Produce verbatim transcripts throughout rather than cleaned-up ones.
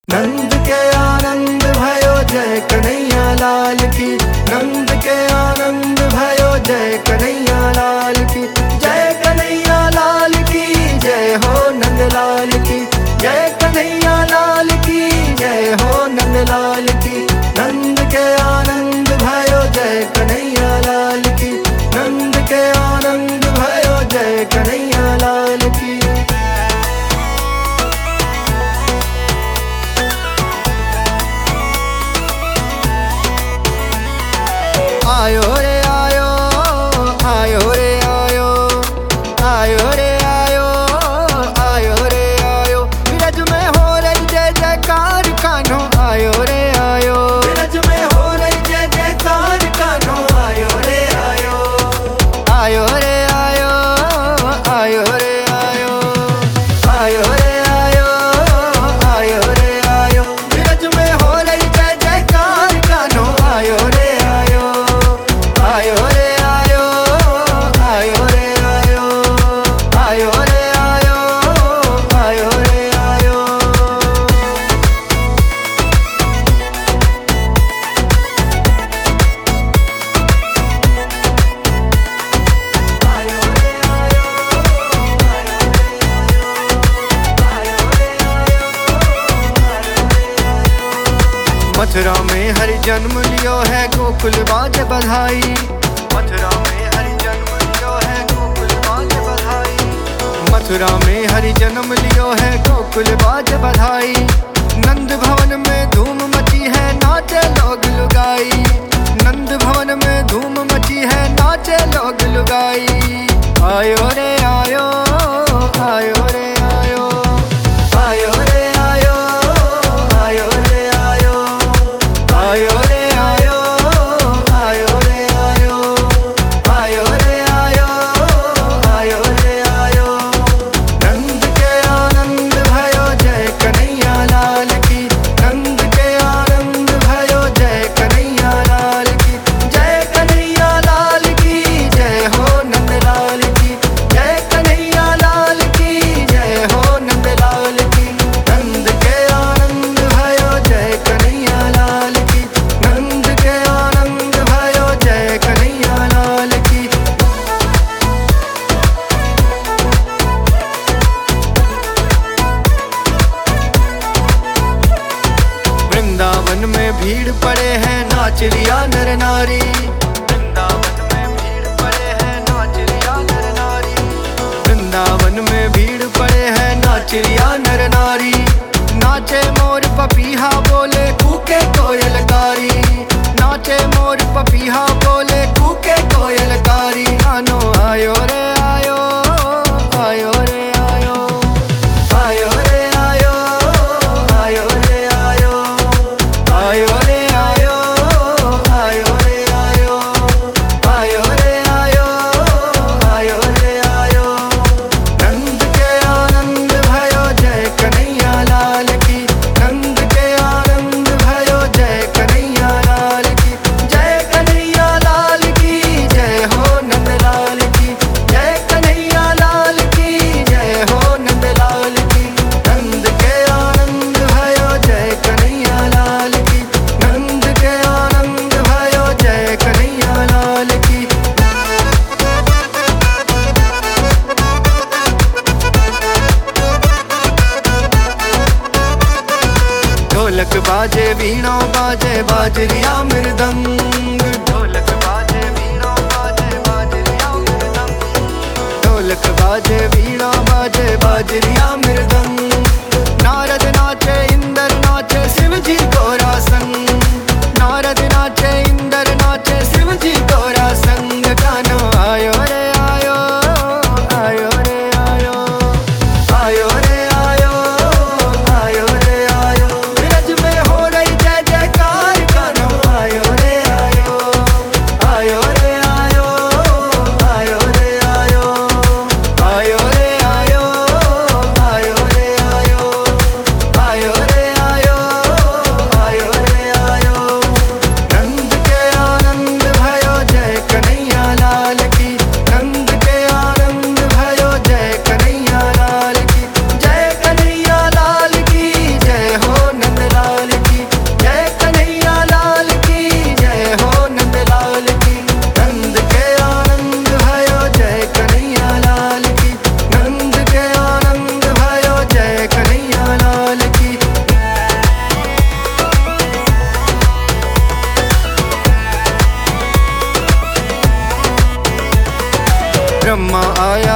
नंद के आनंद भयो जय कन्हैया लाल की। नंद के आनंद भयो जय कन्हैया लाल की। जय कन्हैया लाल की जय हो नंद लाल की। जय कन्हैया लाल की जय हो नंद लाल की। नंद के आनंद भयो जय कन्हैया लाल की। नंद के आनंद भयो जय कन्हैया लाल की। आयो रे आयो, आयो रे आयो, आयो रे आयो, आयो रे आयो। ब्रज में हो रही जय जयकार कान्हो आयो रे आयो। ब्रज में हो रही जय जयकार कान्हो आयो रे आयो। आयो रे आयो, आयो रे आयो, आयो रे आयो, आयो रे आयो। ब्रज में हो रही जय जयकार कान्हो आयो रे आयो। आयो रे आयो, आयो रे आयो, आयो रे आयो, आयो रे आयो। मथुरा में हरि जन्म लियो है गोकुल बाज बधाई। मथुरा में हरि जन्म लियो है गोकुल बाज बधाई। मथुरा में हरि जन्म लियो है गोकुल बाज बधाई। नंद भवन में धूम मची है नाचे लोग लुगाई। नंद भवन में धूम मची है नाचे लोग लुगाई। आयो रे आयो, आयो रे आयो, आयो रे आयो, आयो रे आयो, आयो रे आयो, आयो रे आयो, आयो रे आयो, आयो रे आयो। नंद के आनंद भयो जय कन्हैया लाल की। नंद के आनंद भयो जय कन्हैया लाल की। जय कन्हैया लाल की जय हो नंद लाल की। जय कन्हैया लाल की जय हो नंद लाल की। नंद के आनंद भयो जय कन्हैया लाल की। नंद के आनंद भयो जय कन्हैया लाल की। वृंदावन में भीड़ पड़े हैं नाच लिया नर नारी। वृंदावन में भीड़ पड़े हैं नाच लिया नर नारी। वृंदावन में भीड़ पड़े हैं नाच लिया नर नारी। नाचे मोर पपीहा बोले कूके कोयलकारी। नाचे मोर पपीहा बोले कूके कोयलकारी। आनो आयो रे आयो, आयो रे आयो, आयो रे आयो, आयो रे आयो, आयो रे आयो, आयो रे आयो, आयो रे आयो, आयो रे आयो। नंद के आनंद भयो जय कन्हैया लाल की। नंद के आनंद भयो जय कन्हैया लाल की। जय कन्हैया लाल की जय हो नंद लाल की। जय कन्हैया लाल की जय हो नंद लाल की। नंद के आनंद भयो जय कन्हैया लाल की। नंद के आनंद भयो जय कन्हैया लाल की। ढोलक बाजे वीणा बाजे बाजरिया मृदंग। ढोलक बाजे वीणा बाजे बाजरिया मृदंग। ढोलक बाजे वीणा बाजे बाजरिया मृदंग। नारद नाचे इंद्र नाचे शिव जी गोरा संग। नारद नाचे इंद्र नाचे शिव जी गोरा संग। गानो आयो रे आयो, आयो रे आयो, आयो रे आयो, आयो रे आयो। ब्रज में हो रही जय जयकार कान्हो आयो रे आयो। आयो रे आयो, आयो रे आयो, आयो रे आयो, आयो रे आयो, आयो रे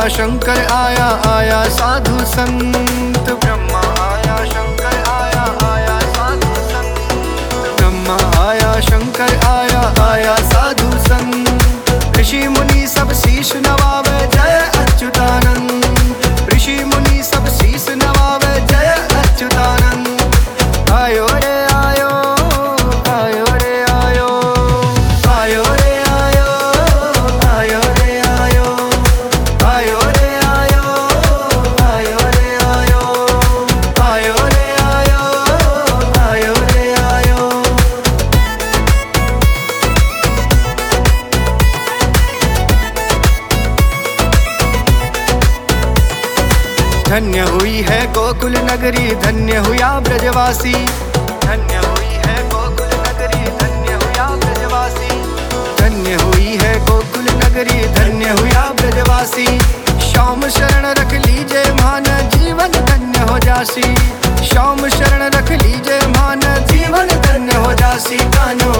आया शंकर आया, आया साधु संत। ब्रह्मा आया शंकर आया, आया साधु संत। ब्रह्मा आया शंकर आया, आया साधु संत। ऋषि मुनि सब शीश नवावे जय अच्युतानंद। ऋषि मुनि सब शीश नवावे जय अच्युतानंद। आयो रे आयो, आयो रे आयो, आयो रे आयो, आयो रे आयो, आयो रे आयो, आयो रे आयो, आयो रे आयो, आयो रे आयो। धन्य हुई है गोकुल नगरी, धन्य हुआ ब्रजवासी। धन्य हुई है गोकुल नगरी, धन्य हुआ ब्रजवासी। धन्य हुई है गोकुल नगरी, धन्य हुआ ब्रजवासी। श्याम शरण रख लीजे मान, जीवन धन्य हो जासी। श्याम शरण रख लीजे मान, जीवन धन्य हो जासी। कान्हो